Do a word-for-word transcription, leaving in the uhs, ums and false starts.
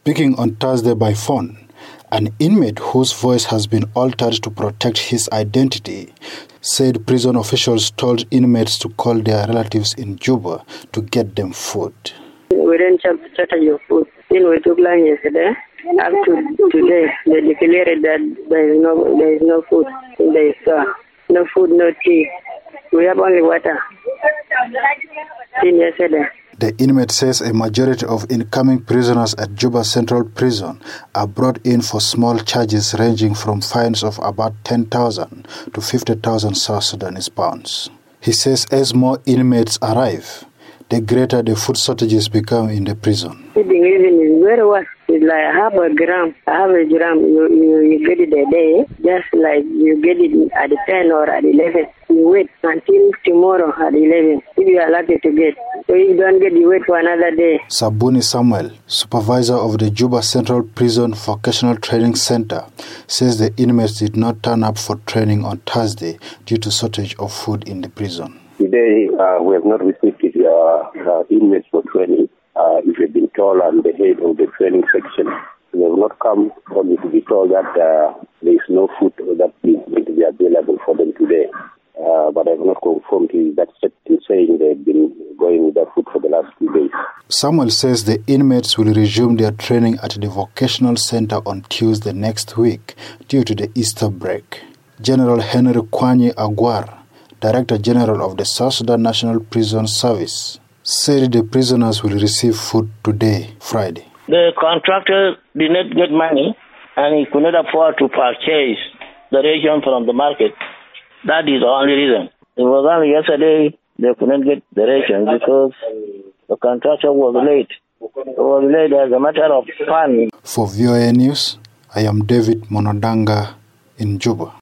Speaking on Thursday by phone, an inmate whose voice has been altered to protect his identity said prison officials told inmates to call their relatives in Juba to get them food. We didn't have shortage of food. Till we took lunch yesterday, up to today, they declared that there is no there is no food in the store. No food, no tea. We have only water. Till yesterday. The inmate says a majority of incoming prisoners at Juba Central Prison are brought in for small charges ranging from fines of about ten thousand to fifty thousand South Sudanese pounds. He says as more inmates arrive, the greater the food shortages become in the prison. Feeding even is very worse. It's like half a gram, half a gram, you, you, you get it a day, just like you get it at ten or at eleven. You wait until tomorrow at eleven, if you are lucky to get. So you don't get, you wait for another day. Sabuni Samuel, supervisor of the Juba Central Prison Vocational Training Center, says the inmates did not turn up for training on Thursday due to shortage of food in the prison. Today, uh, we have not received uh, uh, inmates for training. Uh, if you've been told I'm the head of the training section, they have not come only to be told that uh, there is no food that is going to be available for them today. Uh, but I have not confirmed that section saying they've been going without food for the last few days. Samuel says the inmates will resume their training at the vocational center on Tuesday next week due to the Easter break. General Henry Kwanyi Agwar, Director General of the South Sudan National Prison Service, said the prisoners will receive food today, Friday. The contractor did not get money and he could not afford to purchase the ration from the market. That is the only reason. It was only yesterday they could not get the ration because the contractor was late. It was late as a matter of fun. For V O A News, I am David Monodanga in Juba.